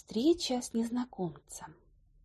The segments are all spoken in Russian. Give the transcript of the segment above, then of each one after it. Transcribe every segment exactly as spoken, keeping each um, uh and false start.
Встреча с незнакомцем.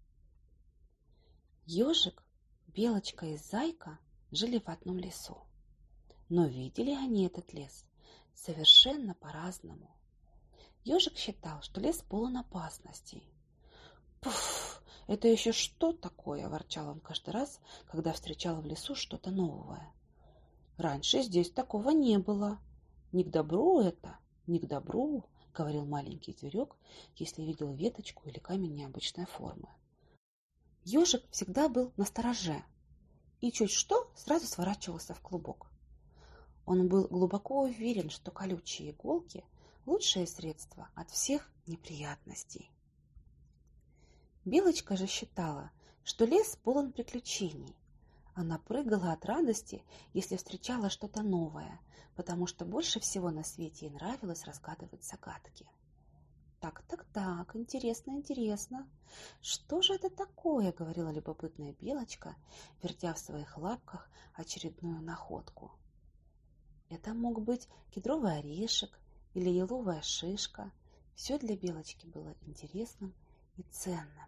Ежик, белочка и зайка жили в одном лесу, но видели они этот лес совершенно по-разному. Ежик считал, что лес полон опасностей. «Пуф! Это еще что такое?» – ворчал он каждый раз, когда встречал в лесу что-то новое. «Раньше здесь такого не было. Не к добру это, не к добру», — говорил маленький зверек, если видел веточку или камень необычной формы. Ежик всегда был настороже и чуть что сразу сворачивался в клубок. Он был глубоко уверен, что колючие иголки – лучшее средство от всех неприятностей. Белочка же считала, что лес полон приключений. Она прыгала от радости, если встречала что-то новое, потому что больше всего на свете ей нравилось разгадывать загадки. «Так, так, так, интересно, интересно. Что же это такое?» — говорила любопытная белочка, вертя в своих лапках очередную находку. Это мог быть кедровый орешек или еловая шишка. Все для белочки было интересным и ценным.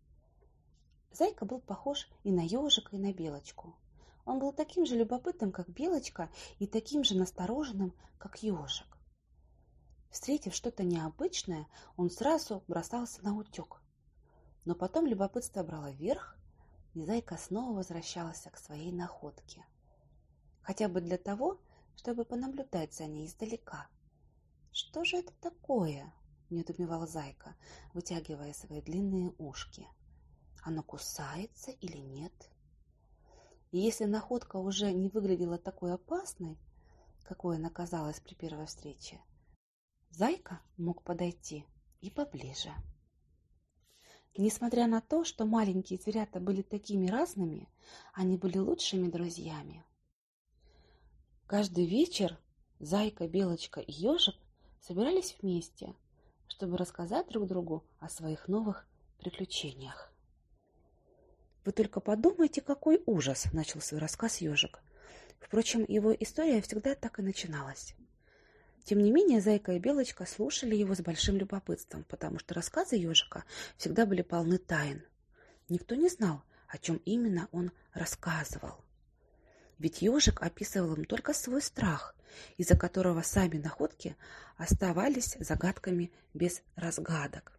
Зайка был похож и на ежика, и на белочку. Он был таким же любопытным, как белочка, и таким же настороженным, как ежик. Встретив что-то необычное, он сразу бросался на утек. Но потом любопытство брало верх, и зайка снова возвращалась к своей находке. Хотя бы для того, чтобы понаблюдать за ней издалека. «Что же это такое?» – недоумевала зайка, вытягивая свои длинные ушки. Оно кусается или нет? И если находка уже не выглядела такой опасной, какой она казалась при первой встрече, зайка мог подойти и поближе. Несмотря на то, что маленькие зверята были такими разными, они были лучшими друзьями. Каждый вечер зайка, белочка и ежик собирались вместе, чтобы рассказать друг другу о своих новых приключениях. «Вы только подумайте, какой ужас!» – начал свой рассказ ежик. Впрочем, его история всегда так и начиналась. Тем не менее, зайка и белочка слушали его с большим любопытством, потому что рассказы ежика всегда были полны тайн. Никто не знал, о чем именно он рассказывал. Ведь ежик описывал им только свой страх, из-за которого сами находки оставались загадками без разгадок.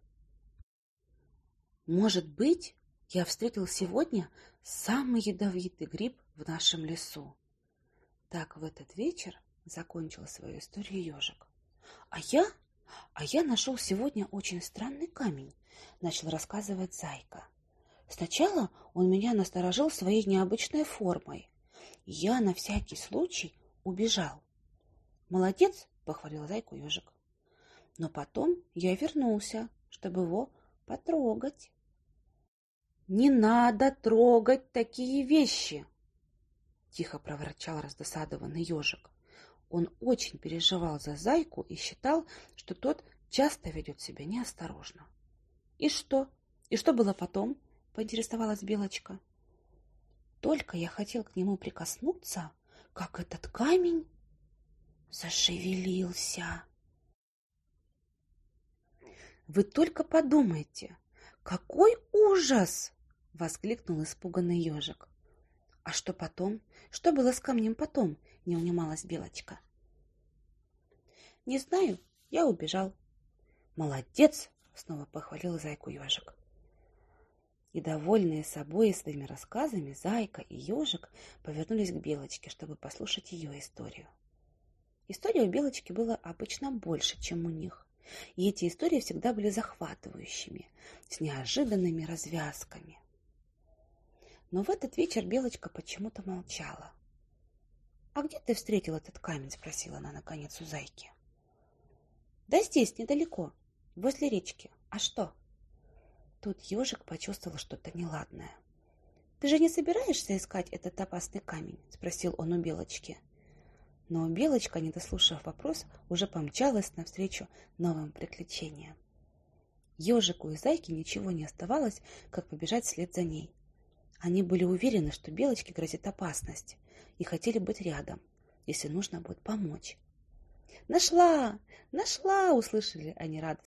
«Может быть, я встретил сегодня самый ядовитый гриб в нашем лесу». Так в этот вечер закончил свою историю ежик. «А я, а я нашел сегодня очень странный камень», — начал рассказывать зайка. «Сначала он меня насторожил своей необычной формой. Я на всякий случай убежал». «Молодец», — похвалил зайку ежик. «Но потом я вернулся, чтобы его потрогать». «Не надо трогать такие вещи!» — тихо проворчал раздосадованный ежик. Он очень переживал за зайку и считал, что тот часто ведет себя неосторожно. «И что? И что было потом?» — поинтересовалась белочка. «Только я хотел к нему прикоснуться, как этот камень зашевелился». «Вы только подумайте! Какой ужас!» — воскликнул испуганный ежик. «А что потом? Что было с камнем потом?» — не унималась белочка. «Не знаю, я убежал». «Молодец!» — снова похвалил зайку ежик. И, довольные собой и своими рассказами, зайка и ежик повернулись к белочке, чтобы послушать ее историю. История у белочки была обычно больше, чем у них. И эти истории всегда были захватывающими, с неожиданными развязками. Но в этот вечер белочка почему-то молчала. «А где ты встретил этот камень?» — спросила она наконец у зайки. «Да здесь, недалеко, возле речки. А что?» Тут ежик почувствовал что-то неладное. «Ты же не собираешься искать этот опасный камень?» — спросил он у белочки. Но белочка, не дослушав вопрос, уже помчалась навстречу новым приключениям. Ежику и зайке ничего не оставалось, как побежать вслед за ней. Они были уверены, что белочке грозит опасность, и хотели быть рядом, если нужно будет помочь. «Нашла! Нашла!» — услышали они радостно